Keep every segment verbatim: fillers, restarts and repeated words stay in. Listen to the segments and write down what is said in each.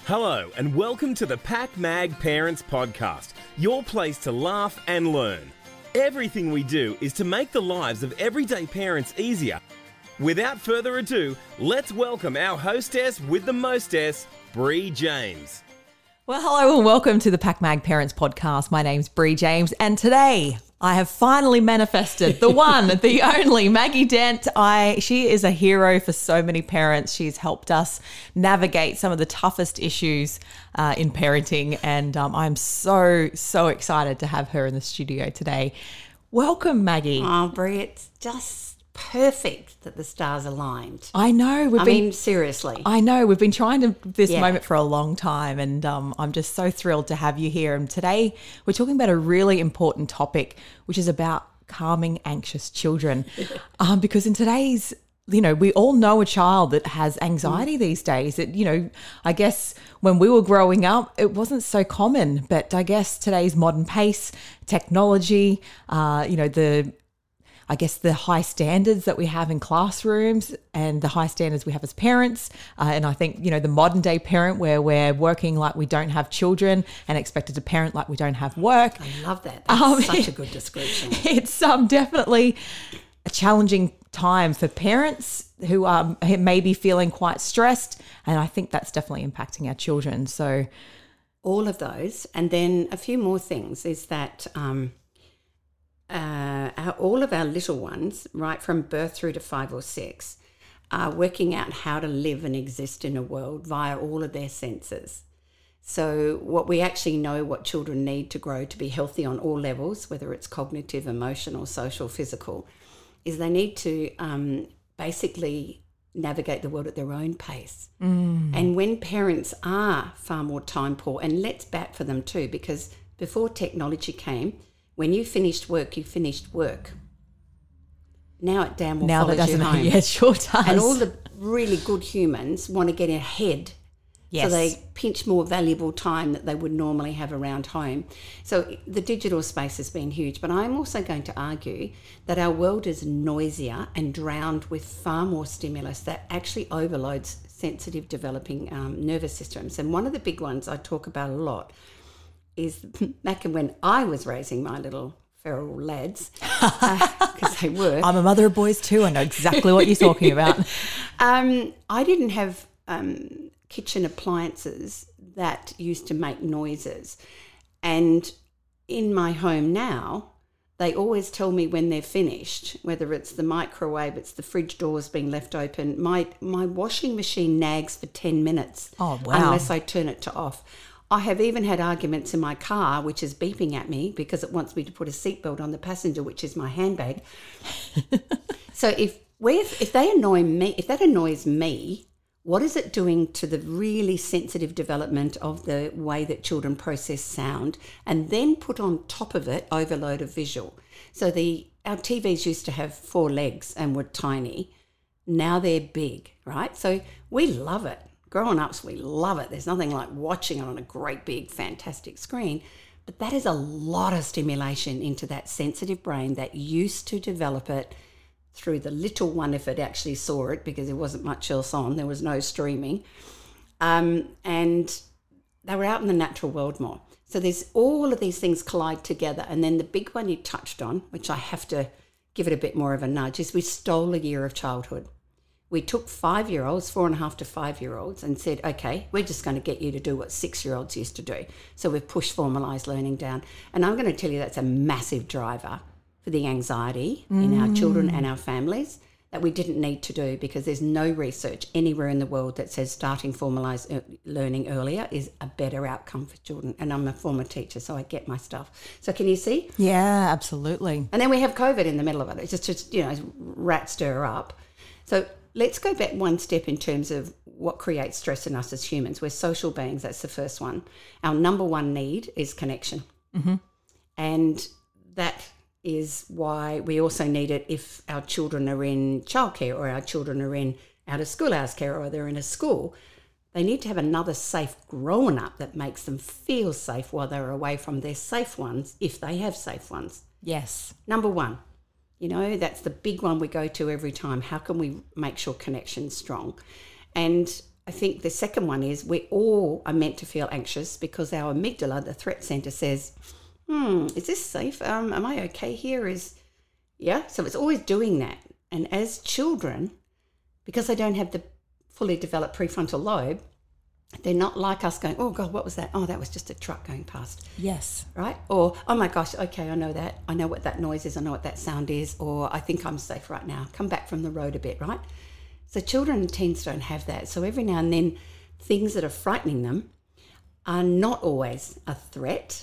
Hello and welcome to the Pack Mag Parents Podcast, your place to laugh and learn. Everything we do is to make the lives of everyday parents easier. Without further ado, let's welcome our hostess with the mostess, Bree James. Well, hello and welcome to the Pack Mag Parents Podcast. My name's Bree James, and today I have finally manifested the one, the only Maggie Dent. I she is a hero for so many parents. She's helped us navigate some of the toughest issues uh, in parenting, and um, I'm so so excited to have her in the studio today. Welcome, Maggie. Oh, Bree, it's just perfect that the stars aligned. I know. We've I been, mean, seriously. I know. We've been trying to this Yeah. moment for a long time, and um, I'm just so thrilled to have you here. And today we're talking about a really important topic, which is about calming anxious children. um, because in today's, you know, we all know a child that has anxiety mm. these days. It, you know, I guess when we were growing up, it wasn't so common. But I guess today's modern pace, technology, uh, you know, the I guess the high standards that we have in classrooms and the high standards we have as parents. Uh, and I think, you know, the modern day parent where we're working like we don't have children and expected to parent like we don't have work. I love that. That's Um, such a good description. It's um, definitely a challenging time for parents who um, may be feeling quite stressed. And I think that's definitely impacting our children. So All of those. And then a few more things is that um, uh, our, all of our little ones, right from birth through to five or six, are working out how to live and exist in a world via all of their senses. So what we actually know what children need to grow to be healthy on all levels, whether it's cognitive, emotional, social, physical, is they need to um, basically navigate the world at their own pace. Mm. And when parents are far more time poor, and let's bat for them too, because before technology came, when you finished work, you finished work. Now it damn well now follows that doesn't, you home. yeah, it sure does. And all the really good humans want to get ahead. Yes. So they pinch more valuable time that they would normally have around home. So the digital space has been huge. But I'm also going to argue that our world is noisier and drowned with far more stimulus that actually overloads sensitive developing um, nervous systems. And one of the big ones I talk about a lot is back when I was raising my little feral lads, because uh, they were. I'm a mother of boys too. I know exactly what you're talking about. um, I didn't have um, kitchen appliances that used to make noises. And in my home now, they always tell me when they're finished, whether it's the microwave, it's the fridge doors being left open. My, my washing machine nags for ten minutes. Oh, wow. Unless I turn it to off. I have even had arguments in my car, which is beeping at me because it wants me to put a seatbelt on the passenger, which is my handbag. So if we if they annoy me, if that annoys me, what is it doing to the really sensitive development of the way that children process sound? And then put on top of it overload of visual. So the our T Vs used to have four legs and were tiny. Now they're big, right? So we love it. Growing ups, we love it. There's nothing like watching it on a great big fantastic screen. But that is a lot of stimulation into that sensitive brain that used to develop it through the little one if it actually saw it, because there wasn't much else on. There was no streaming. Um, and they were out in the natural world more. So there's all of these things collide together. And then the big one you touched on, which I have to give it a bit more of a nudge, is we stole a year of childhood. We took five-year-olds, four and a half to five-year-olds, and said, okay, we're just going to get you to do what six-year-olds used to do. So we've pushed formalised learning down. And I'm going to tell you that's a massive driver for the anxiety mm. in our children and our families that we didn't need to do, because there's no research anywhere in the world that says starting formalised learning earlier is a better outcome for children. And I'm a former teacher, so I get my stuff. So can you see? Yeah, absolutely. And then we have COVID in the middle of it. It's just, just you know, rat stir up. So let's go back one step in terms of what creates stress in us as humans. We're social beings. That's the first one. Our number one need is connection. Mm-hmm. And that is why we also need it if our children are in childcare or our children are in out of school hours care or they're in a school. They need to have another safe grown up that makes them feel safe while they're away from their safe ones, if they have safe ones. Yes. Number one. You know, that's the big one we go to every time. How can we make sure connection's strong? And I think the second one is we all are meant to feel anxious because our amygdala, the threat center, says, hmm, is this safe? Um, am I okay here? Is, yeah. So it's always doing that. And as children, because they don't have the fully developed prefrontal lobe, they're not like us going, oh, God, what was that? Oh, that was just a truck going past. Yes. Right? Or, oh, my gosh, okay, I know that. I know what that noise is. I know what that sound is. Or I think I'm safe right now. Come back from the road a bit, right? So children and teens don't have that. So every now and then, things that are frightening them are not always a threat.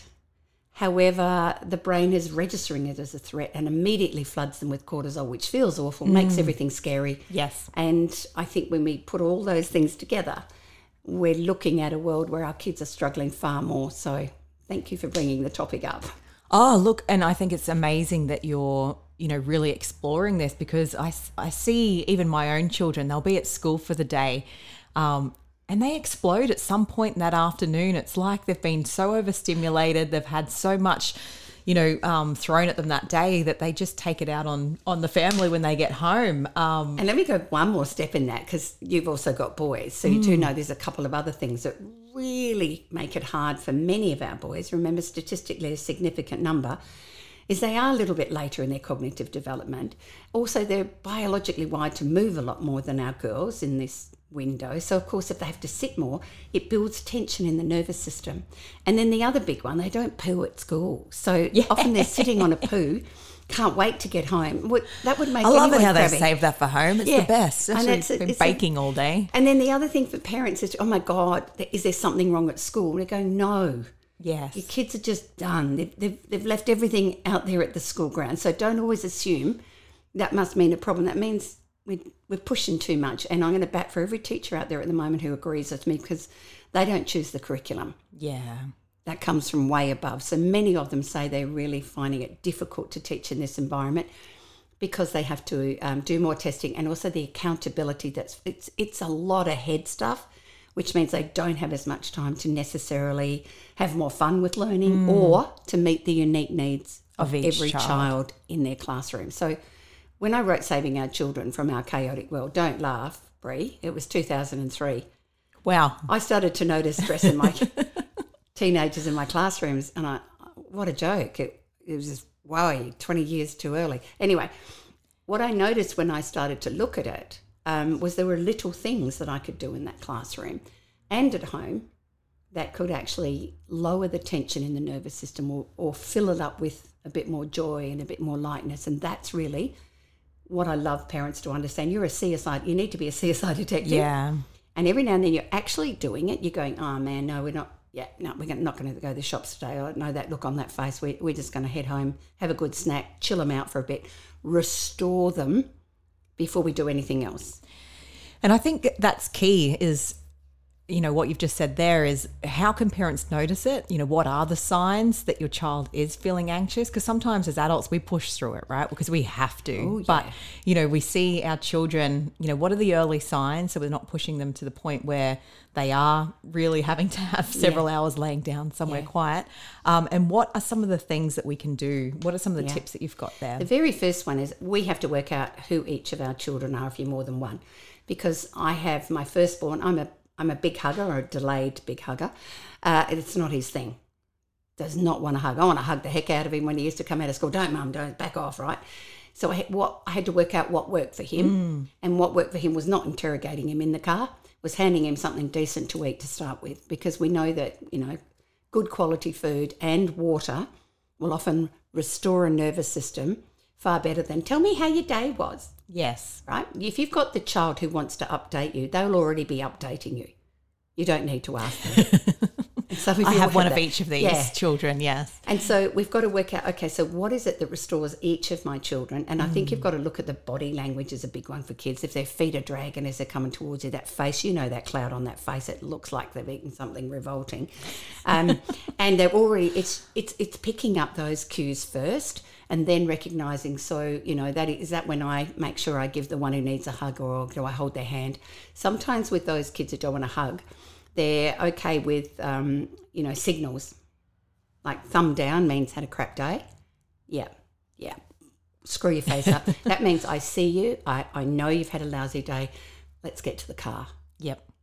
However, the brain is registering it as a threat and immediately floods them with cortisol, which feels awful, mm. makes everything scary. Yes. And I think when we put all those things together, we're looking at a world where our kids are struggling far more. So thank you for bringing the topic up. Oh, look, and I think it's amazing that you're, you know, really exploring this, because I, I see even my own children, they'll be at school for the day um, and they explode at some point in that afternoon. It's like they've been so overstimulated. They've had so much, you know, um, thrown at them that day that they just take it out on, on the family when they get home. Um, and let me go one more step in that, because you've also got boys. So you mm. do know there's a couple of other things that really make it hard for many of our boys. Remember, statistically, a significant number is they are a little bit later in their cognitive development. Also, they're biologically wired to move a lot more than our girls in this window. So, of course, if they have to sit more, it builds tension in the nervous system. And then the other big one, they don't poo at school. So yeah. often they're sitting on a poo, can't wait to get home. That would make I love it how crabby. They save that for home. It's yeah. the best. Especially and it's, been it's baking a, all day. And then the other thing for parents is, oh my God, is there something wrong at school? And they go, no. Yes. Your kids are just done. They've, they've, they've left everything out there at the school ground. So don't always assume that must mean a problem. That means we're, we're pushing too much. And I'm going to bat for every teacher out there at the moment who agrees with me, because they don't choose the curriculum. Yeah. That comes from way above. So many of them say they're really finding it difficult to teach in this environment because they have to um, do more testing, and also the accountability. That's it's it's a lot of head stuff, which means they don't have as much time to necessarily have more fun with learning mm. or to meet the unique needs of, of every child. child in their classroom. So when I wrote Saving Our Children from Our Chaotic World, don't laugh, Bree, it was two thousand three. Wow. I started to notice stress in my teenagers in my classrooms, and I, what a joke. It, it was just, wow, twenty years too early. Anyway, what I noticed when I started to look at it um, was there were little things that I could do in that classroom and at home that could actually lower the tension in the nervous system, or, or fill it up with a bit more joy and a bit more lightness. And that's really what I love parents to understand. You're a C S I, you need to be a C S I detective. Yeah. And every now and then you're actually doing it. You're going, oh man, no, we're not. Yeah, no, we're not going to go to the shops today. I know that look on that face. We, we're just going to head home, have a good snack, chill them out for a bit, restore them before we do anything else. And I think that's key is, you know, what you've just said there is, how can parents notice it? You know, what are the signs that your child is feeling anxious? Because sometimes as adults we push through it, right? Because we have to. Oh, yeah. But, you know, we see our children, you know, what are the early signs so we're not pushing them to the point where they are really having to have several yeah. hours laying down somewhere yeah. quiet. Um, and what are some of the things that we can do? What are some of the yeah. tips that you've got there? The very first one is we have to work out who each of our children are if you're more than one. Because I have my firstborn, I'm a I'm a big hugger, or a delayed big hugger. Uh, it's not his thing. Does not want to hug. I want to hug the heck out of him when he used to come out of school. Don't, Mum, don't, back off, right? So I had, what, I had to work out what worked for him. Mm. And what worked for him was not interrogating him in the car, was handing him something decent to eat to start with. Because we know that, you know, good quality food and water will often restore a nervous system far better than, tell me how your day was. Yes. Right? If you've got the child who wants to update you, they'll already be updating you. You don't need to ask them. And so I have one of that. each of these yeah. children, yes. And so we've got to work out, okay, so what is it that restores each of my children? And I mm. think you've got to look at the body language is a big one for kids. If their feet are dragging as they're coming towards you, that face, you know that cloud on that face, it looks like they've eaten something revolting. Um, and they're already, it's it's it's picking up those cues first, and then recognising, so, you know, that is that when I make sure I give the one who needs a hug, or do I hold their hand? Sometimes with those kids who don't want a hug, they're okay with, um, you know, signals. Like thumb down means had a crap day. Yeah, yeah. Screw your face up. That means I see you. I, I know you've had a lousy day. Let's get to the car. Yep.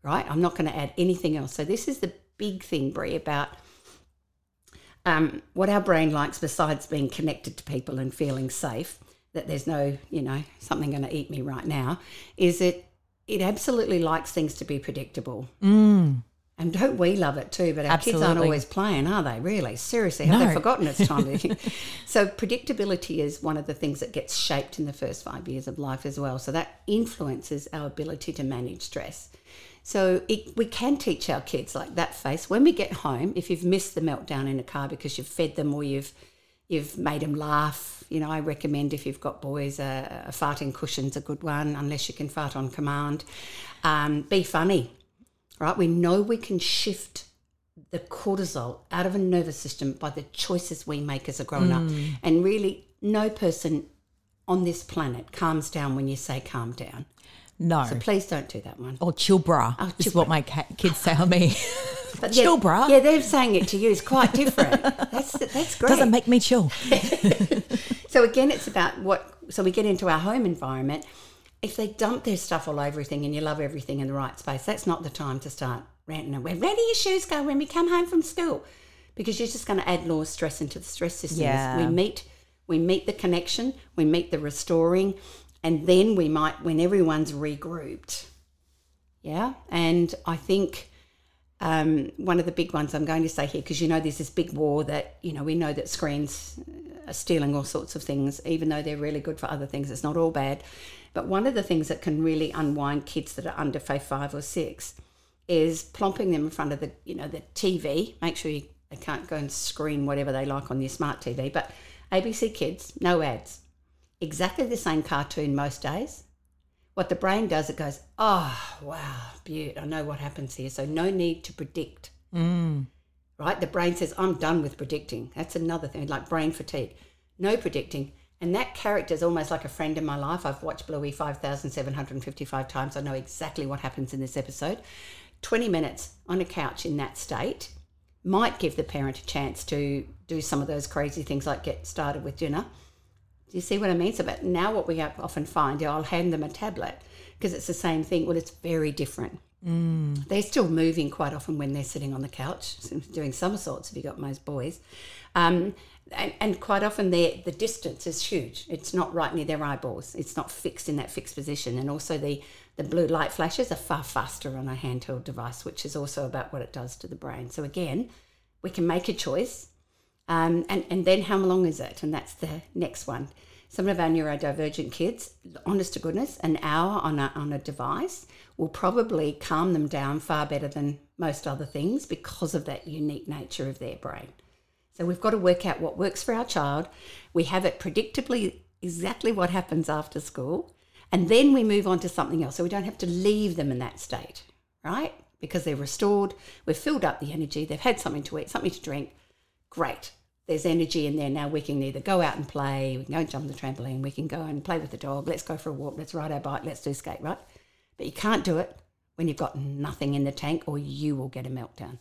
right? I'm not going to add anything else. So this is the big thing, Brie, about um, what our brain likes besides being connected to people and feeling safe, that there's no, you know, something going to eat me right now, is it it absolutely likes things to be predictable. Mm. And don't we love it too? But our Absolutely. kids aren't always playing, are they, really? Seriously, have No. they forgotten it's time to... So predictability is one of the things that gets shaped in the first five years of life as well. So that influences our ability to manage stress. So it, we can teach our kids like that face. When we get home, if you've missed the meltdown in a car because you've fed them or you've you've made them laugh, you know, I recommend if you've got boys, a, a farting cushion's a good one, unless you can fart on command. Um, be funny. Right, we know we can shift the cortisol out of a nervous system by the choices we make as a grown-up. Mm. And really, no person on this planet calms down when you say calm down. No. So please don't do that one. Or chill bra. Oh, is chill what my ca- kids say on me. But chill yeah, bra. Yeah, they're saying it to you. It's quite different. That's that's great. Doesn't make me chill. So again, it's about what, so we get into our home environment. If they dump their stuff all over everything and you love everything in the right space, that's not the time to start ranting and, where do your shoes go when we come home from school? Because you're just going to add more stress into the stress system. Yeah. We meet, we meet the connection, we meet the restoring, and then we might, when everyone's regrouped. Yeah. And I think um, one of the big ones I'm going to say here, because you know there's this big war that, you know, we know that screens are stealing all sorts of things, even though they're really good for other things. It's not all bad. But one of the things that can really unwind kids that are under five or six is plomping them in front of the, you know, the T V. Make sure you, they can't go and screen whatever they like on their smart T V. But A B C Kids, no ads. Exactly the same cartoon most days. What the brain does, it goes, oh, wow, beaut, I know what happens here. So no need to predict. Mm. Right? The brain says, I'm done with predicting. That's another thing, like brain fatigue. No predicting. And that character is almost like a friend in my life. I've watched Bluey five thousand seven hundred fifty-five times. I know exactly what happens in this episode. twenty minutes on a couch in that state might give the parent a chance to do some of those crazy things like get started with dinner. Do you see what I mean? So, but now what we often find, yeah, I'll hand them a tablet because it's the same thing. Well, it's very different. Mm. They're still moving quite often when they're sitting on the couch, doing somersaults if you've got most boys. Um, and, and quite often the distance is huge. It's not right near their eyeballs. It's not fixed in that fixed position. And also the, the blue light flashes are far faster on a handheld device, which is also about what it does to the brain. So again, we can make a choice. Um, and, and then how long is it? And that's the next one. Some of our neurodivergent kids, honest to goodness, an hour on a, on a device will probably calm them down far better than most other things because of that unique nature of their brain. So we've got to work out what works for our child. We have it predictably exactly what happens after school, and then we move on to something else. So we don't have to leave them in that state, right? Because they're restored, we've filled up the energy, they've had something to eat, something to drink. Great. There's energy in there now. We can either go out and play, we can go and jump the trampoline, we can go and play with the dog, let's go for a walk, let's ride our bike, let's do skate, right? But you can't do it when you've got nothing in the tank or you will get a meltdown.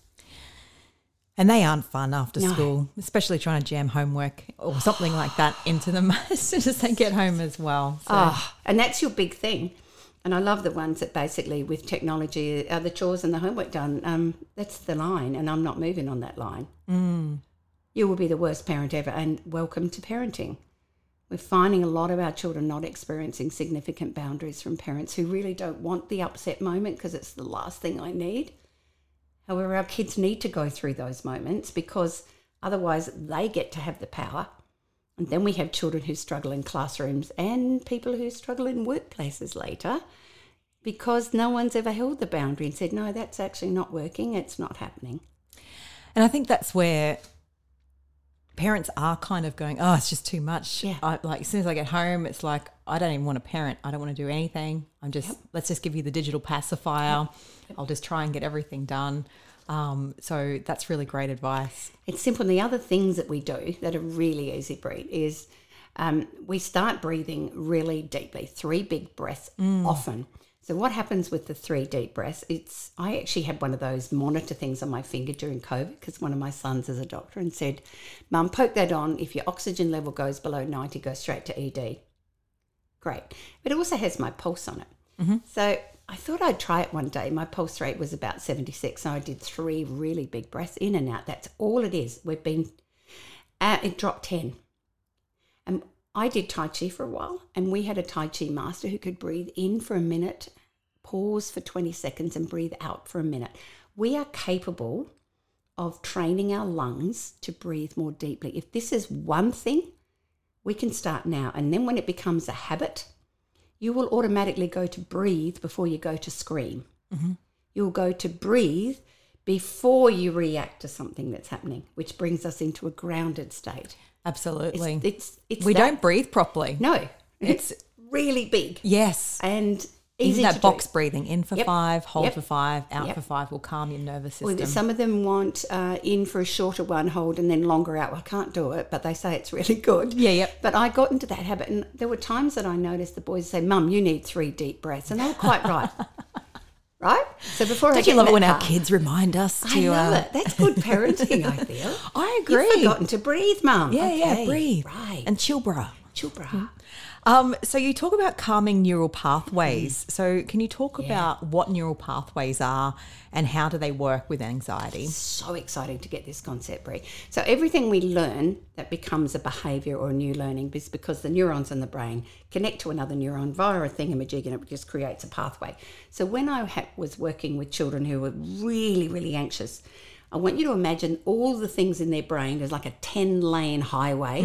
And they aren't fun after No. school, especially trying to jam homework or something like that into them as soon as they get home as well. So. Oh, and that's your big thing. And I love the ones that basically with technology are the chores and the homework done. Um, that's the line, and I'm not moving on that line. Mm. You will be the worst parent ever, and welcome to parenting. We're finding a lot of our children not experiencing significant boundaries from parents who really don't want the upset moment because it's the last thing I need. However, our kids need to go through those moments because otherwise they get to have the power. And then we have children who struggle in classrooms and people who struggle in workplaces later because no one's ever held the boundary and said, no, that's actually not working, it's not happening. And I think that's where parents are kind of going, oh, it's just too much. Yeah. I, like as soon as I get home, it's like, I don't even want to parent. I don't want to do anything. I'm just, Yep. let's just give you the digital pacifier. Yep. I'll just try and get everything done. Um, so that's really great advice. It's simple. And the other things that we do that are really easy, Brie, is um, we start breathing really deeply, three big breaths often. So what happens with the three deep breaths, it's, I actually had one of those monitor things on my finger during COVID because one of my sons is a doctor and said, Mum, poke that on. If your oxygen level goes below ninety, go straight to E D. Great. But it also has my pulse on it. Mm-hmm. So I thought I'd try it one day. My pulse rate was about seventy-six, and I did three really big breaths in and out. That's all it is. We've been, uh, it dropped ten. And I did Tai Chi for a while, and we had a Tai Chi master who could breathe in for a minute, pause for twenty seconds, and breathe out for a minute. We are capable of training our lungs to breathe more deeply. If this is one thing, we can start now. And then when it becomes a habit, you will automatically go to breathe before you go to scream. Mm-hmm. You'll go to breathe before you react to something that's happening, which brings us into a grounded state. Absolutely. It's, it's, it's we that, don't breathe properly. No, it's, it's really big. Yes. And easy Isn't that to box do. breathing? In for Yep. five, hold Yep. for five, out Yep. for five will calm your nervous system. Well, some of them want uh, in for a shorter one, hold, and then longer out. Well, I can't do it, but they say it's really good. Yeah, yep. But I got into that habit, and there were times that I noticed the boys say, Mum, you need three deep breaths. And they were quite right. Right? So before I Don't get you love in it when that our car- kids remind us to... I love uh, it. That's good parenting, I feel. I agree. You've forgotten to breathe, Mum. Yeah, yeah, Okay, breathe. Right. And chill, bruh. Chubra. Um, so you talk about calming neural pathways. So can you talk Yeah. about what neural pathways are and how do they work with anxiety? So exciting to get this concept, Brie. So everything we learn that becomes a behaviour or a new learning is because the neurons in the brain connect to another neuron via a thingamajig, and it just creates a pathway. So when I ha- was working with children who were really, really anxious, I want you to imagine all the things in their brain as like a ten-lane highway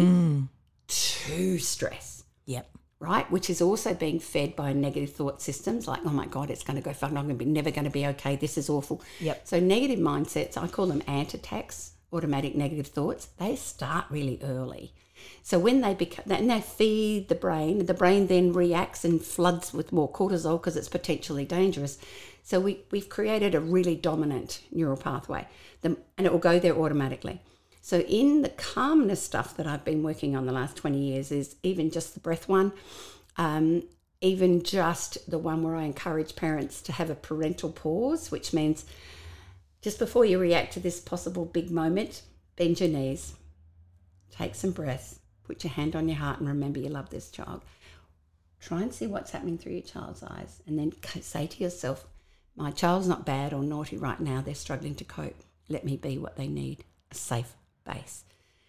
to stress. Yep. Right, which is also being fed by negative thought systems like, oh my God, it's going to go far, I'm going to be never going to be okay, this is awful. Yep. So negative mindsets, I call them ant attacks, automatic negative thoughts, they start really early. So when they become, and they feed the brain, the brain then reacts and floods with more cortisol because it's potentially dangerous. So we, we've created a really dominant neural pathway, the, and it will go there automatically. So in the calmness stuff that I've been working on the last twenty years is even just the breath one, um, even just the one where I encourage parents to have a parental pause, which means just before you react to this possible big moment, bend your knees, take some breaths, put your hand on your heart and remember you love this child. Try and see what's happening through your child's eyes and then say to yourself, my child's not bad or naughty right now, they're struggling to cope. Let me be what they need, a safe base.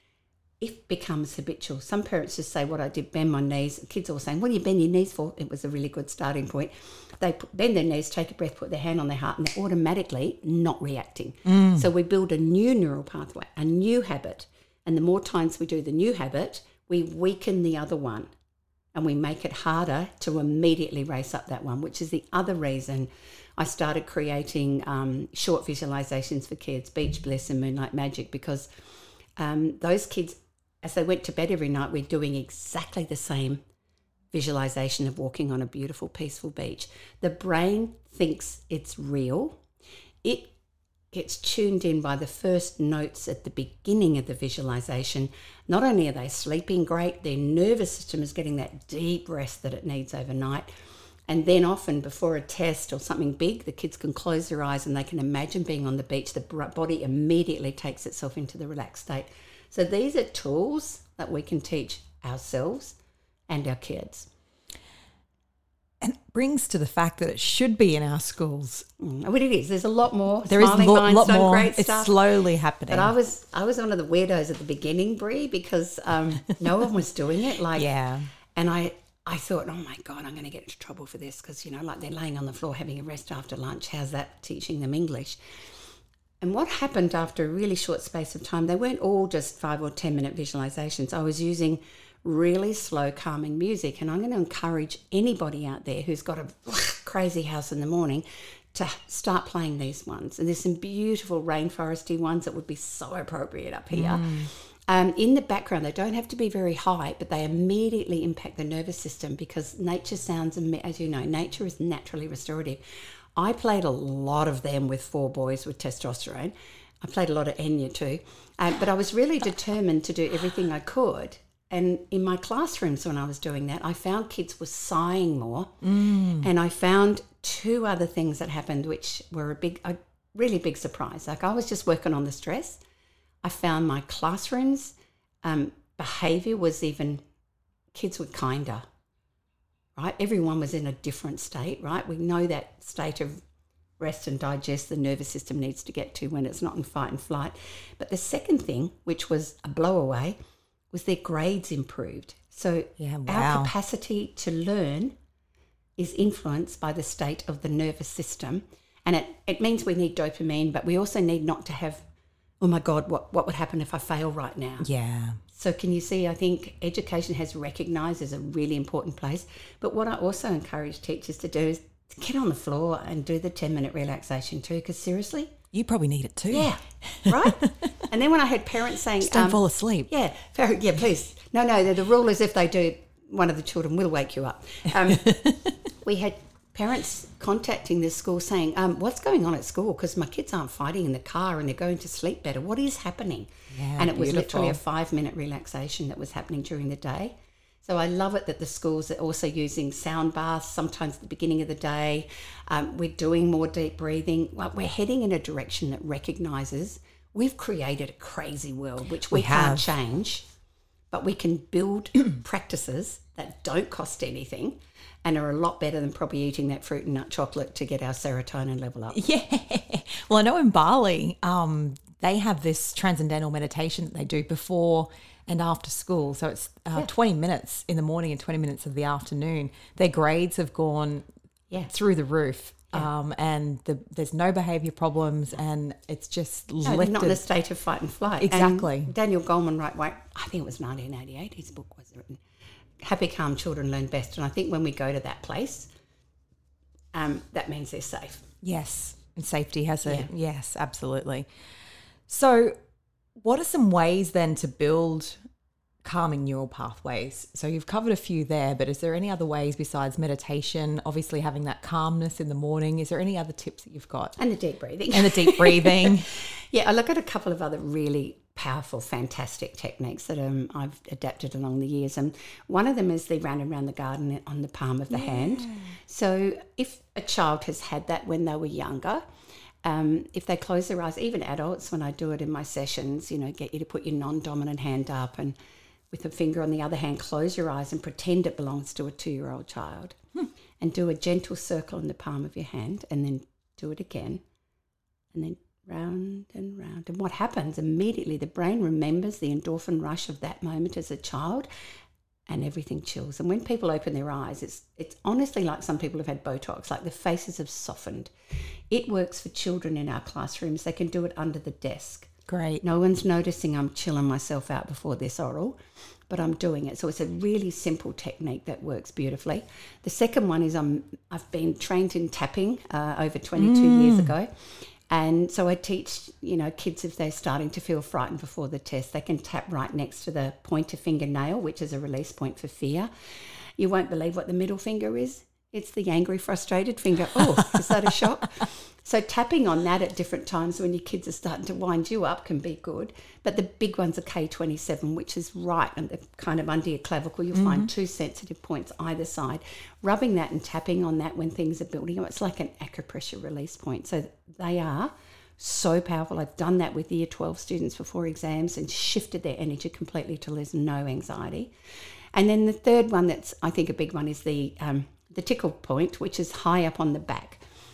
It becomes habitual. Some parents just say, what I did, bend my knees. Kids all saying, what do you bend your knees for? It was a really good starting point. They put, bend their knees, take a breath, put their hand on their heart, and they're automatically not reacting. Mm. So we build a new neural pathway, a new habit. And the more times we do the new habit, we weaken the other one. And we make it harder to immediately race up that one, which is the other reason I started creating um, short visualizations for kids, Beach Bliss and Moonlight Magic, because um, those kids, as they went to bed every night, we're doing exactly the same visualization of walking on a beautiful, peaceful beach. The brain thinks it's real. It gets tuned in by the first notes at the beginning of the visualization. Not only are they sleeping great, their nervous system is getting that deep rest that it needs overnight. And then often before a test or something big, the kids can close their eyes and they can imagine being on the beach. The body immediately takes itself into the relaxed state. So these are tools that we can teach ourselves and our kids. And it brings to the fact that it should be in our schools. Mm, but it is. There's a lot more. There is a Smiling lot, Minds lot done more. great It's stuff. slowly happening. But I was I was one of the weirdos at the beginning, Brie, because um, no one was doing it. Like, yeah. And I, I thought, oh my God, I'm going to get into trouble for this because, you know, like they're laying on the floor having a rest after lunch. How's that teaching them English? And what happened after a really short space of time, they weren't all just five or ten minute visualizations. I was using really slow, calming music. And I'm going to encourage anybody out there who's got a crazy house in the morning to start playing these ones. And there's some beautiful rainforesty ones that would be so appropriate up here. Mm. Um, in the background, they don't have to be very high, but they immediately impact the nervous system because nature sounds, as you know, nature is naturally restorative. I played a lot of them with four boys with testosterone. I played a lot of Enya too. Um, but I was really determined to do everything I could. And in my classrooms when I was doing that, I found kids were sighing more. Mm. And I found two other things that happened which were a big, a really big surprise. Like I was just working on the stress. I found my classrooms um, behaviour was even, kids were kinder, right? Everyone was in a different state, right? We know that state of rest and digest the nervous system needs to get to when it's not in fight and flight. But the second thing, which was a blowaway, was their grades improved. So Yeah, our wow. capacity to learn is influenced by the state of the nervous system. And it, it means we need dopamine, but we also need not to have, oh my God, what, what would happen if I fail right now? Yeah. So can you see, I think education has recognised as a really important place. But what I also encourage teachers to do is to get on the floor and do the ten-minute relaxation too, because seriously, You probably need it too. yeah, right? And then when I had parents saying... Just don't um, fall asleep. Yeah, very, yeah, please. No, no, the, the rule is if they do, one of the children will wake you up. Um, we had parents contacting the school saying, um, what's going on at school? Because my kids aren't fighting in the car and they're going to sleep better. What is happening? Yeah, and it was beautiful. literally a five-minute relaxation that was happening during the day. So I love it that the schools are also using sound baths, sometimes at the beginning of the day. Um, we're doing more deep breathing. Well, we're heading in a direction that recognises we've created a crazy world, which we, We can't have. change, but we can build practices that don't cost anything and are a lot better than probably eating that fruit and nut chocolate to get our serotonin level up. Yeah. Well, I know in Bali, um, they have this transcendental meditation that they do before and after school. So it's uh, Yeah. twenty minutes in the morning and twenty minutes of the afternoon. Their grades have gone Yeah. through the roof. Um, and the, there's no behaviour problems, and it's just No, they're lifted. not in a state of fight and flight. Exactly. And Daniel Goleman, right, right, I think it was nineteen eighty-eight, his book was written, Happy, Calm Children Learn Best. And I think when we go to that place, um, that means they're safe. Yes, and safety has a Yeah. yes, absolutely. So, what are some ways then to build calming neural pathways? So you've covered a few there, but is there any other ways besides meditation? Obviously, having that calmness in the morning. Is there any other tips that you've got? And the deep breathing. And the deep breathing. Yeah, I look at a couple of other really powerful, fantastic techniques that um, I've adapted along the years. And one of them is the round and round the garden on the palm of the hand. So if a child has had that when they were younger, um, if they close their eyes, even adults, when I do it in my sessions, you know, get you to put your non-dominant hand up and with a finger on the other hand, close your eyes and pretend it belongs to a two-year-old child hmm. and do a gentle circle in the palm of your hand and then do it again and then round and round. And what happens immediately, the brain remembers the endorphin rush of that moment as a child and everything chills. And when people open their eyes, it's it's honestly like some people have had Botox, like the faces have softened. It works for children in our classrooms. They can do it under the desk. Great. No one's noticing I'm chilling myself out before this oral, but I'm doing it. So it's a really simple technique that works beautifully. The second one is I'm, I've been trained in tapping uh, over twenty-two mm. years ago. And so I teach, you know, kids if they're starting to feel frightened before the test, they can tap right next to the pointer fingernail, which is a release point for fear. You won't believe what the middle finger is. It's the angry, frustrated finger. Oh, is that a shock? So tapping on that at different times when your kids are starting to wind you up can be good. But the big ones are K twenty-seven, which is right and kind of under your clavicle. You'll mm-hmm. find two sensitive points either side. Rubbing that and tapping on that when things are building up, it's like an acupressure release point. So they are so powerful. I've done that with year twelve students before exams and shifted their energy completely till there's no anxiety. And then the third one that's, I think, a big one is the um, the tickle point, which is high up on the back.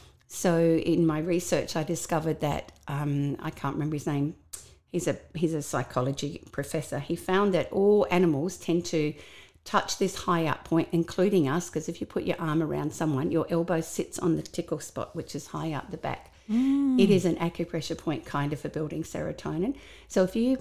So in my research, I discovered that, um, I can't remember his name, he's a he's a psychology professor. He found that all animals tend to touch this high up point, including us, because if you put your arm around someone, your elbow sits on the tickle spot, which is high up the back. Mm. It is an acupressure point kind of for building serotonin. So if you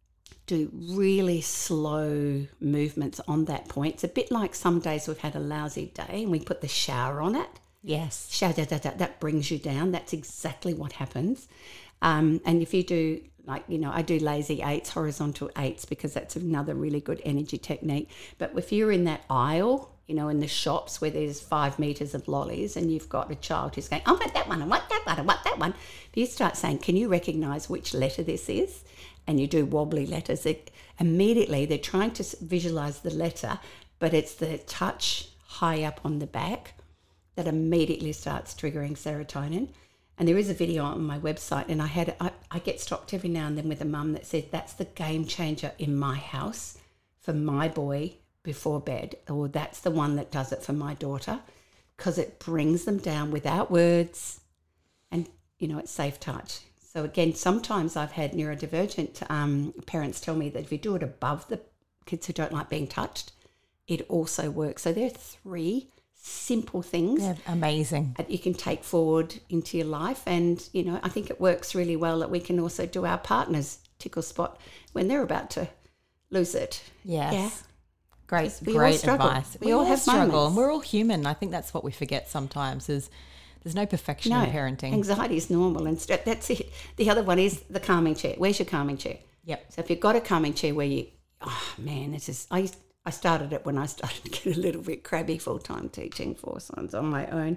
do really slow movements on that point, it's a bit like some days we've had a lousy day and we put the shower on it. Yes. Shower, da, da, da, that brings you down. That's exactly what happens. Um, and if you do, like, you know, I do lazy eights, horizontal eights, because that's another really good energy technique. But if you're in that aisle, you know, in the shops where there's five metres of lollies and you've got a child who's going, I want that one, I want that one, I want that one. If you start saying, can you recognise which letter this is? And you do wobbly letters, it, immediately they're trying to visualise the letter, but it's the touch high up on the back that immediately starts triggering serotonin. And there is a video on my website, and I had I, I get stopped every now and then with a mum that said, that's the game changer in my house for my boy before bed, or that's the one that does it for my daughter, because it brings them down without words, and, you know, it's safe touch. So again, sometimes I've had neurodivergent um, parents tell me that if you do it above the kids who don't like being touched, it also works. So there are three simple things. Yeah, amazing. That you can take forward into your life. And, you know, I think it works really well that we can also do our partners tickle spot when they're about to lose it. Yes. Yeah. Great, We all great struggle. advice. We all have struggle, moments. and we're all human. I think that's what we forget sometimes is there's no perfection No, in parenting. anxiety is normal, and st- that's it. The other one is the calming chair. Where's your calming chair? Yep. So if you've got a calming chair where you, oh man, this is, I used, I started it when I started to get a little bit crabby full-time teaching four sons on my own.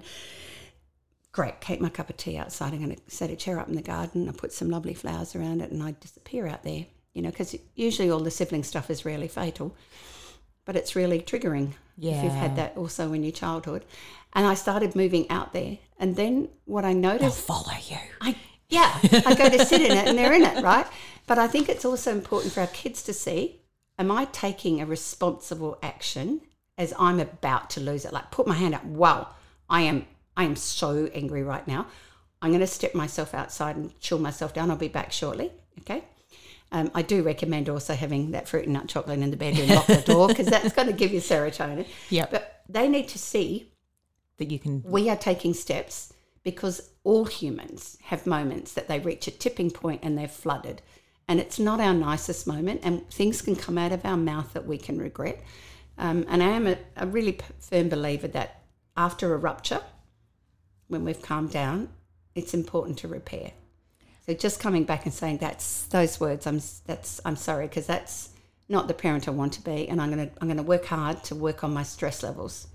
Great, keep my cup of tea outside. I'm going to set a chair up in the garden. I put some lovely flowers around it, and I disappear out there, you know, because usually all the sibling stuff is really fatal, but it's really triggering if you've had Yeah. that also in your childhood. And I started moving out there, and then what I They'll noticed... follow you. I, yeah, I go to sit in it and they're in it, right? But I think it's also important for our kids to see, am I taking a responsible action as I'm about to lose it? Like, put my hand up. Wow, I am I am so angry right now. I'm going to step myself outside and chill myself down. I'll be back shortly, okay? Um, I do recommend also having that fruit and nut chocolate in the bedroom, lock the door, because that's going to give you serotonin. Yep. But they need to see That you can. we are taking steps, because all humans have moments that they reach a tipping point and they're flooded. And it's not our nicest moment, and things can come out of our mouth that we can regret. Um, and I am a, a really p- firm believer that after a rupture, when we've calmed down, it's important to repair. So just coming back and saying that's those words, I'm that's I'm sorry, because that's not the parent I want to be, and I'm gonna I'm gonna work hard to work on my stress levels.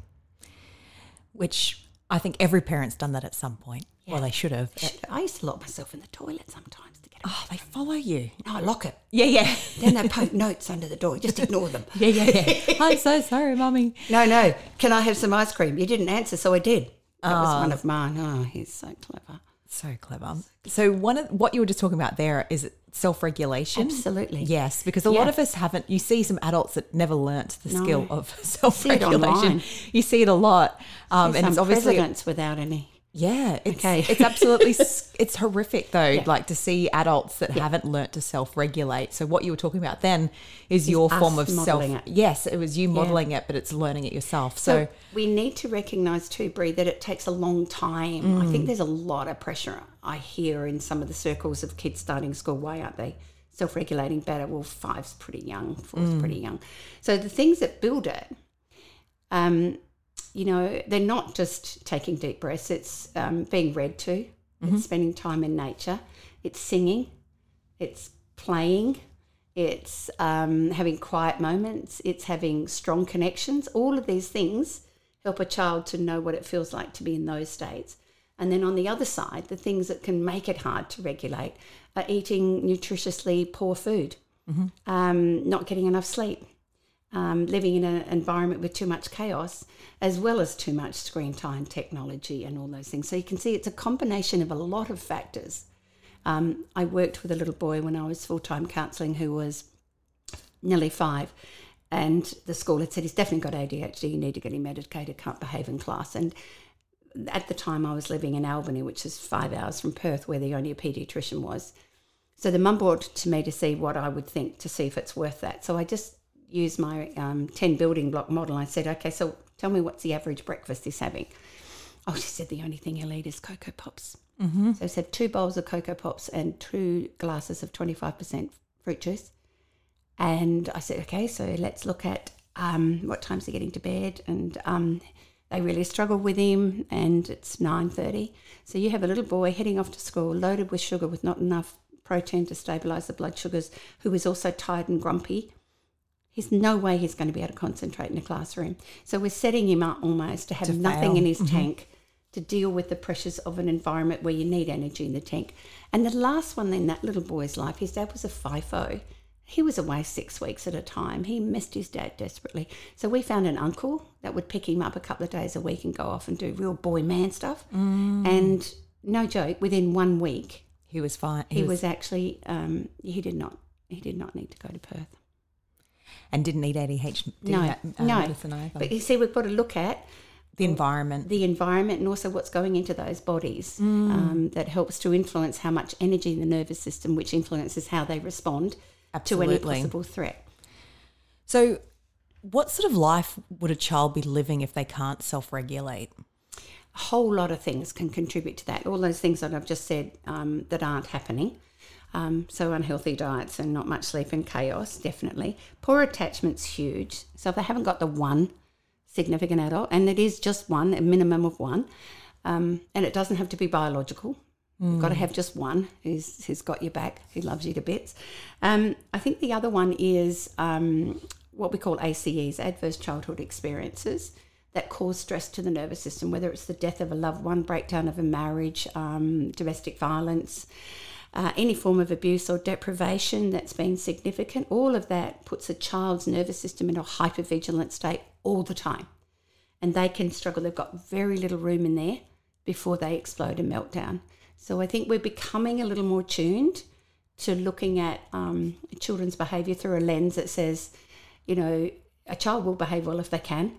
Which I think every parent's done that at some point. Yeah. Well, they should have. I used to lock myself in the toilet sometimes to get away. Oh, they follow you. No, I lock it. Yeah, yeah. Then they poke notes under the door. Just ignore them. Yeah, yeah, yeah. I'm so sorry, Mummy. No, no. Can I have some ice cream? You didn't answer, so I did. That was one of mine. Oh, he's so clever. So clever. So one of what you were just talking about there is self-regulation. Absolutely. Yes, because a lot Yeah. of us haven't. You see some adults that never learnt the No. skill of online. self-regulation. You see it a lot, um, There's and it's some obviously presidents without any. yeah. It's, Okay. it's absolutely s- it's horrific though. Yeah. Like to see adults that haven't learnt to self-regulate. So what you were talking about then is your us form of self. modelling it. Yes, it was you modeling it, but it's learning it yourself. So So, we need to recognise too, Brie, that it takes a long time. I think there's a lot of pressure I hear in some of the circles of kids starting school. Why aren't they self-regulating better? Well, five's pretty young, four's pretty young. So the things that build it, um, you know, they're not just taking deep breaths. It's um, being read to. It's spending time in nature. It's singing. It's playing. It's um, having quiet moments. It's having strong connections. All of these things help a child to know what it feels like to be in those states. And then on the other side, the things that can make it hard to regulate are eating nutritiously poor food, um, not getting enough sleep, um, living in an environment with too much chaos, as well as too much screen time, technology, and all those things. So you can see it's a combination of a lot of factors. Um, I worked with a little boy when I was full-time counselling who was nearly five, and the school had said, he's definitely got A D H D, you need to get him medicated, can't behave in class. And at the time I was living in Albany, which is five hours from Perth, where the only paediatrician was. So the mum brought to me to see what I would think, to see if it's worth that. So I just used my um, ten building block model. I said, okay, so tell me what's the average breakfast he's having. Oh, she said the only thing he'll eat is Cocoa Pops. Mm-hmm. So he said two bowls of Cocoa Pops and two glasses of twenty-five percent fruit juice. And I said, okay, so let's look at um, what time's he getting to bed. And um, they really struggle with him, and it's nine thirty. So you have a little boy heading off to school loaded with sugar with not enough protein to stabilise the blood sugars, who is also tired and grumpy. There's no way he's going to be able to concentrate in the classroom. So we're setting him up almost to have To nothing fail. in his Mm-hmm. tank to deal with the pressures of an environment where you need energy in the tank. And the last one in that little boy's life, his dad was a FIFO. He was away six weeks at a time. He missed his dad desperately. So we found an uncle that would pick him up a couple of days a week and go off and do real boy man stuff. Mm. And no joke, within one week, he was fine. he was, was actually um, he did not he did not need to go to Perth. and didn't need A D H D No, uh, no. medicine either. But you see, we've got to look at The environment. the environment and also what's going into those bodies. Um, that helps to influence how much energy in the nervous system, which influences how they respond Absolutely. to any possible threat. So what sort of life would a child be living if they can't self-regulate? A whole lot of things can contribute to that. All those things that I've just said um, that aren't happening. Um, so unhealthy diets and not much sleep and chaos, definitely. Poor attachment's huge. So if they haven't got the one significant adult, and it is just one, a minimum of one, um, and it doesn't have to be biological. Mm. You've got to have just one who's, who's got your back, who loves you to bits. Um, I think the other one is um, what we call A C Es, adverse childhood experiences, that cause stress to the nervous system, whether it's the death of a loved one, breakdown of a marriage, um, domestic violence, uh, any form of abuse or deprivation that's been significant. All of that puts a child's nervous system in a hypervigilant state all the time. And they can struggle. They've got very little room in there before they explode and melt down. So I think we're becoming a little more tuned to looking at um, children's behaviour through a lens that says, you know, a child will behave well if they can.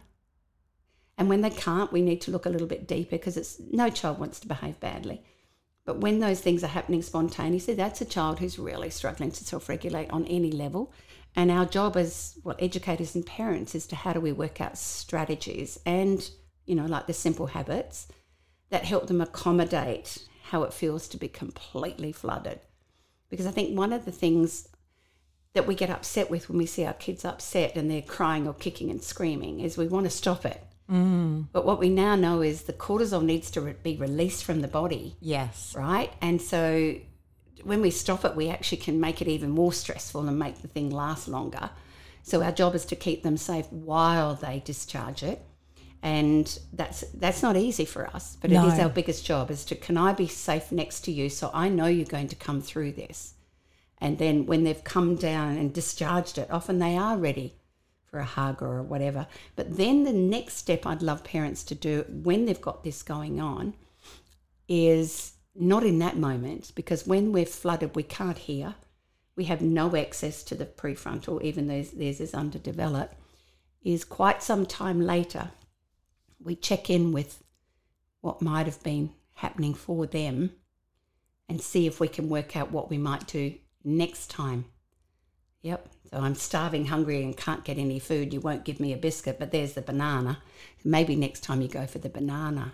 And when they can't, we need to look a little bit deeper, because it's no child wants to behave badly. But when those things are happening spontaneously, that's a child who's really struggling to self-regulate on any level. And our job as, well, educators and parents is to how do we work out strategies and, you know, like the simple habits that help them accommodate how it feels to be completely flooded. Because I think one of the things that we get upset with when we see our kids upset and they're crying or kicking and screaming is we want to stop it. Mm. But what we now know is the cortisol needs to re- be released from the body. Yes. Right? And so when we stop it, we actually can make it even more stressful and make the thing last longer. So our job is to keep them safe while they discharge it. And that's that's not easy for us, but No. it is our biggest job, is to, can I be safe next to you so I know you're going to come through this? And then when they've come down and discharged it, often they are ready for a hug or whatever. But then the next step I'd love parents to do when they've got this going on is not in that moment, because when we're flooded, we can't hear. We have no access to the prefrontal, even though theirs is underdeveloped, is quite some time later, we check in with what might have been happening for them and see if we can work out what we might do next time. Yep. So I'm starving, hungry and can't get any food. You won't give me a biscuit, but there's the banana. Maybe next time you go for the banana,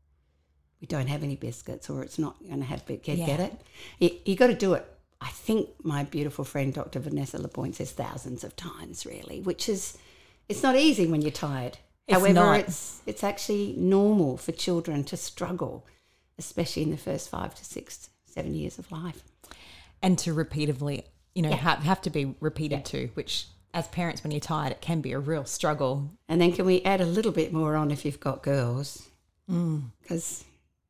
we don't have any biscuits, or it's not going to have, get, Yeah. get it? You, you got to do it. I think my beautiful friend, Doctor Vanessa Lapointe, says thousands of times, really, which is, it's not easy when you're tired. It's However, not. it's it's actually normal for children to struggle, especially in the first five to six, seven years of life. And to repeatedly, you know, Yeah. have, have to be repeated Yeah. to, which as parents, when you're tired, it can be a real struggle. And then can we add a little bit more on if you've got girls? Because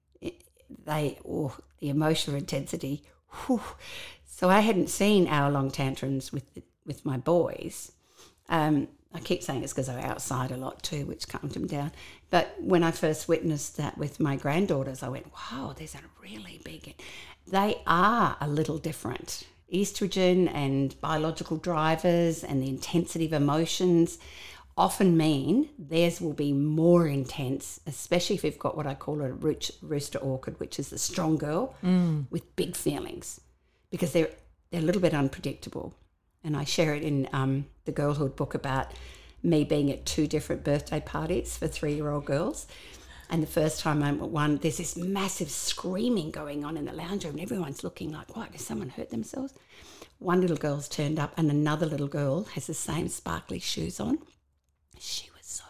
they, oh, the emotional intensity. Whew. So I hadn't seen hour-long tantrums with with my boys. Um, I keep saying it's because I was outside a lot too, which calmed them down. But when I first witnessed that with my granddaughters, I went, wow, there's a really big... They are a little different. Estrogen and biological drivers and the intensity of emotions often mean theirs will be more intense, especially if you've got what I call a rooster orchid, which is the strong girl mm. with big feelings, because they're, they're a little bit unpredictable. And I share it in um, the Girlhood book about me being at two different birthday parties for three-year-old girls. And the first time I'm at one, there's this massive screaming going on in the lounge room, and everyone's looking like, what, has someone hurt themselves? One little girl's turned up, and another little girl has the same sparkly shoes on. She was so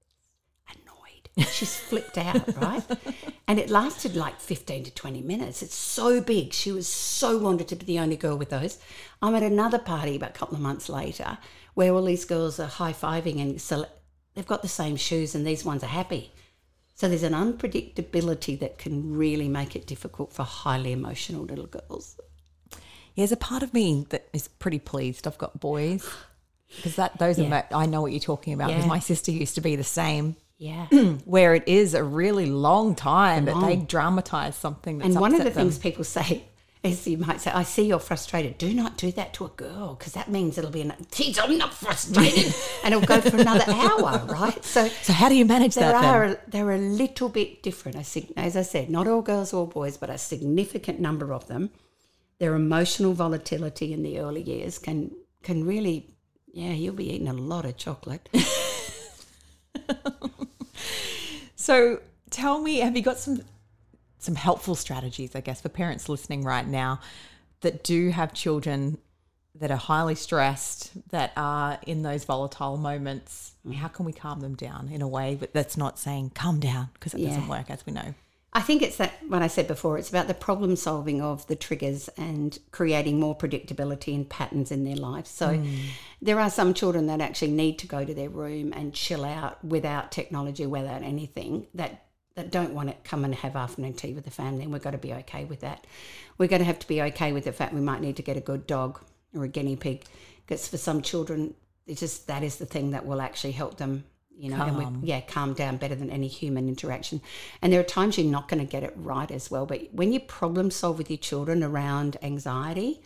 annoyed. She's flipped out, right? And it lasted like fifteen to twenty minutes. It's so big. She was so wanted to be the only girl with those. I'm at another party about a couple of months later where all these girls are high-fiving, and so they've got the same shoes and these ones are happy. So there's an unpredictability that can really make it difficult for highly emotional little girls. Yeah, there's a part of me that is pretty pleased I've got boys, because that those Yeah. are my, I know what you're talking about, because Yeah. my sister used to be the same, Yeah. where it is a really long time that they Long. dramatise something that's And one of the upset them. things people say, is you might say, I see you're frustrated. Do not do that to a girl because that means it'll be, an, geez, I'm not frustrated. And it'll go for another hour, right? So So how do you manage there that are then? they're a little bit different. I sig- As I said, not all girls or boys, but a significant number of them, their emotional volatility in the early years can can really, yeah, you'll be eating a lot of chocolate. So tell me, have you got some some helpful strategies, I guess, for parents listening right now that do have children that are highly stressed, that are in those volatile moments? How can we calm them down in a way but that's not saying calm down, because it Yeah. doesn't work, as we know. I think it's that, what I said before, it's about the problem solving of the triggers and creating more predictability and patterns in their lives. So mm. there are some children that actually need to go to their room and chill out without technology, without anything, that that don't want to come and have afternoon tea with the family, and we've got to be okay with that. We're going to have to be okay with the fact we might need to get a good dog or a guinea pig, because for some children, it's just that is the thing that will actually help them, you know, Calm. and we, yeah, calm down better than any human interaction. And there are times you're not going to get it right as well. But when you problem solve with your children around anxiety,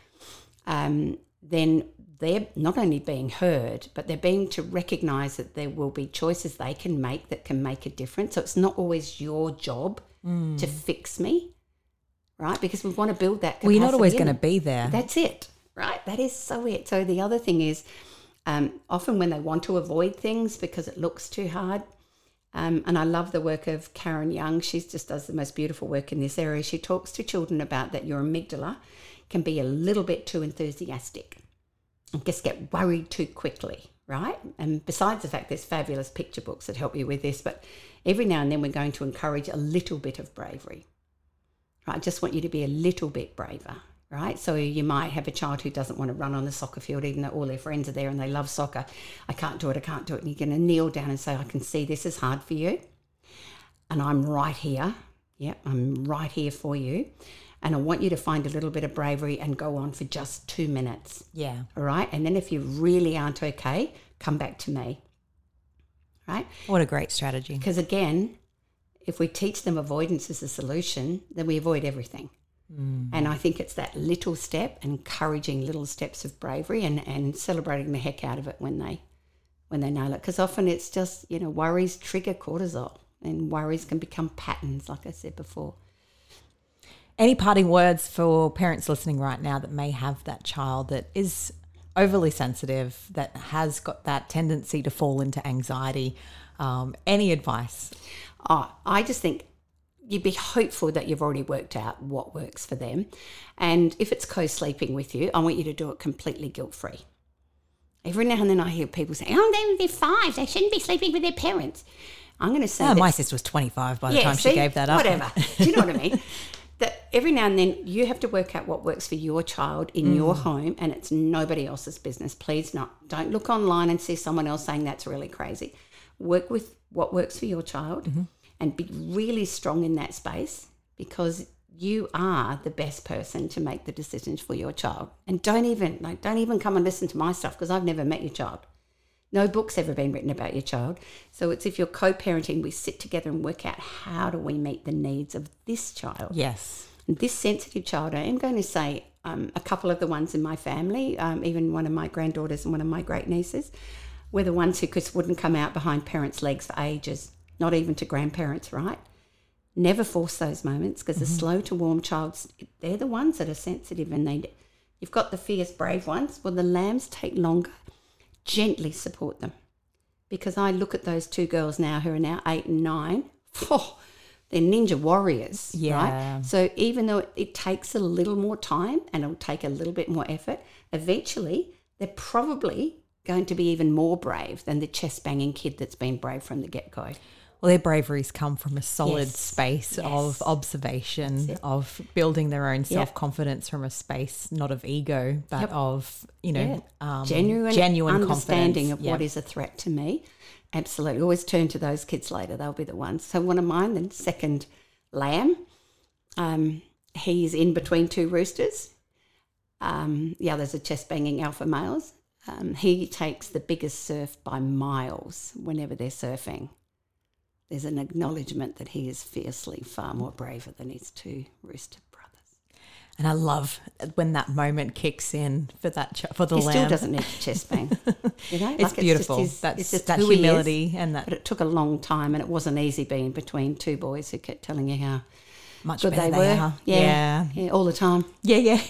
um, then they're not only being heard, but they're being to recognise that there will be choices they can make that can make a difference. So it's not always your job mm. to fix me, right? Because we want to build that capacity. Well, you're not always in. going to be there. That's it, right? That is so it. So the other thing is, um, often when they want to avoid things because it looks too hard, um, and I love the work of Karen Young. She just does the most beautiful work in this area. She talks to children about that your amygdala can be a little bit too enthusiastic and just get worried too quickly, right? And besides the fact there's fabulous picture books that help you with this, but every now and then we're going to encourage a little bit of bravery, right? I just want you to be a little bit braver, right? So you might have a child who doesn't want to run on the soccer field even though all their friends are there and they love soccer. I can't do it, I can't do it. And you're going to kneel down and say, I can see this is hard for you and I'm right here. Yeah, I'm right here for you. And I want you to find a little bit of bravery and go on for just two minutes. Yeah. All right. And then if you really aren't okay, come back to me. Right. What a great strategy. Because again, if we teach them avoidance as a solution, then we avoid everything. Mm. And I think it's that little step, encouraging little steps of bravery and, and celebrating the heck out of it when they when they nail it. Because often it's just, you know, worries trigger cortisol and worries can become patterns, like I said before. Any parting words for parents listening right now that may have that child that is overly sensitive, that has got that tendency to fall into anxiety? Um, any advice? Oh, I just think you'd be hopeful that you've already worked out what works for them. And if it's co-sleeping with you, I want you to do it completely guilt-free. Every now and then I hear people say, oh, they're five, they shouldn't be sleeping with their parents. I'm going to say oh, that, my sister was twenty-five by the yeah, time see, she gave that up. Whatever. Do you know what I mean? That every now and then you have to work out what works for your child in mm. your home, and it's nobody else's business. Please not. Don't look online and see someone else saying that's really crazy. Work with what works for your child mm-hmm. and be really strong in that space, because you are the best person to make the decisions for your child. And don't even like don't even come and listen to my stuff, because I've never met your child. No book's ever been written about your child. So it's if you're co-parenting, we sit together and work out how do we meet the needs of this child. Yes. And this sensitive child, I am going to say um, a couple of the ones in my family, um, even one of my granddaughters and one of my great nieces, were the ones who just wouldn't come out behind parents' legs for ages, not even to grandparents, right? Never force those moments, because mm-hmm. the slow to warm childs, they're the ones that are sensitive, and they, you've got the fierce, brave ones. Well, the lambs take longer. Gently support them, because I look at those two girls now who are now eight and nine. Oh, they're ninja warriors, yeah. right? So even though it, it takes a little more time and it'll take a little bit more effort, eventually they're probably going to be even more brave than the chest banging kid that's been brave from the get-go. Well, their braveries come from a solid Yes. space Yes. of observation, of building their own Yep. self-confidence from a space not of ego, but Yep. of, you know, Yeah. um, genuine, genuine understanding confidence. of what Yep. is a threat to me. Absolutely. Always turn to those kids later. They'll be the ones. So one of mine, the second lamb, um, he's in between two roosters. Um, the others are chest-banging alpha males. Um, he takes the biggest surf by miles whenever they're surfing. There's an acknowledgement that he is fiercely far more braver than his two rooster brothers. And I love when that moment kicks in for that ch- for the He lamb. still doesn't need to chest bang. You know, It's beautiful. It's just his, That's- it's just that who he is. humility and that- But it took a long time, and it wasn't easy being between two boys who kept telling you how Much good better they, they were. are. Yeah, Yeah. yeah, all the time. Yeah, yeah.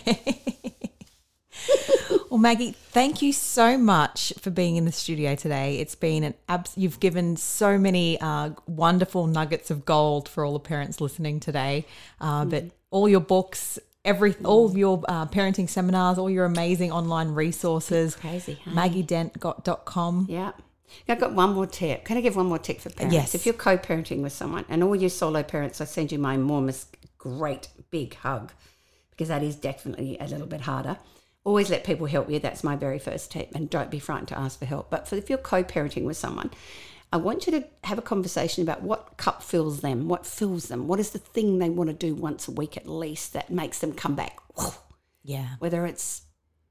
Well, Maggie, thank you so much for being in the studio today. It's been an abs- you've given so many uh, wonderful nuggets of gold for all the parents listening today. Uh, Mm. But all your books, every all of your uh, parenting seminars, all your amazing online resources, Crazy, hey? maggie dent dot com. Yeah. I've got one more tip. Can I give one more tip for parents? Yes. If you're co-parenting with someone, and all you solo parents, I send you my enormous, great, big hug, because that is definitely a little bit harder. Always let people help you. That's my very first tip, and don't be frightened to ask for help. But for if you're co-parenting with someone, I want you to have a conversation about what cup fills them, what fills them, what is the thing they want to do once a week at least that makes them come back. Whoa. Yeah. Whether it's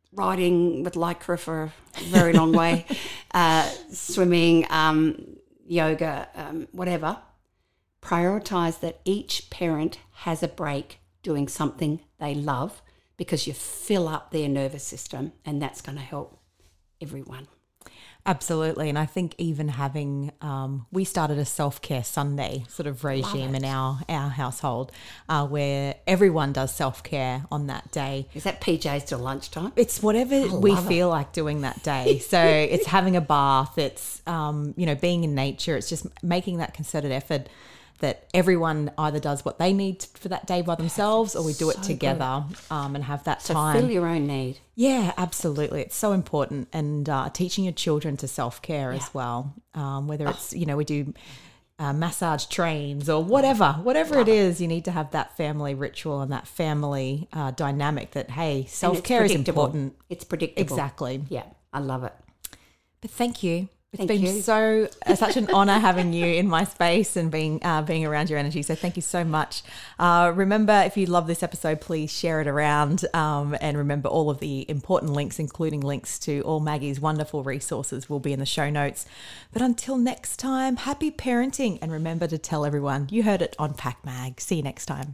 riding with lycra for a very long way, uh, swimming, um, yoga, um, whatever. Prioritise that each parent has a break doing something they love, because you fill up their nervous system, and that's going to help everyone. Absolutely. And I think even having, um, we started a self-care Sunday sort of regime in our, our household uh, where everyone does self-care on that day. Is that P Js till lunchtime? It's whatever we love it. feel like doing that day. So it's having a bath, it's, um, you know, being in nature. It's just making that concerted effort that everyone either does what they need for that day by themselves, or we do it So together um, and have that So time. fill your own need. Yeah, absolutely. It's so important. And uh, teaching your children to self-care as well, um, whether it's, you know, we do uh, massage trains or whatever, whatever it is, you need to have that family ritual and that family uh, dynamic that, hey, And it's self-care is predictable. important. It's predictable. Exactly. Yeah, I love it. But thank you. It's Thank been you. so uh, such an honour having you in my space and being uh, being around your energy. So thank you so much. Uh, remember, if you love this episode, please share it around. Um, and remember, all of the important links, including links to all Maggie's wonderful resources, will be in the show notes. But until next time, happy parenting, and remember to tell everyone you heard it on Pack Mag. See you next time.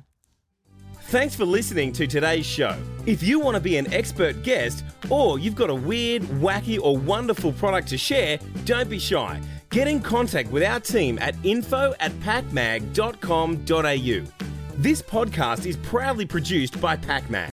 Thanks for listening to today's show. If you want to be an expert guest, or you've got a weird, wacky, or wonderful product to share, don't be shy. Get in contact with our team at info at packmag dot com dot a u. This podcast is proudly produced by PackMag.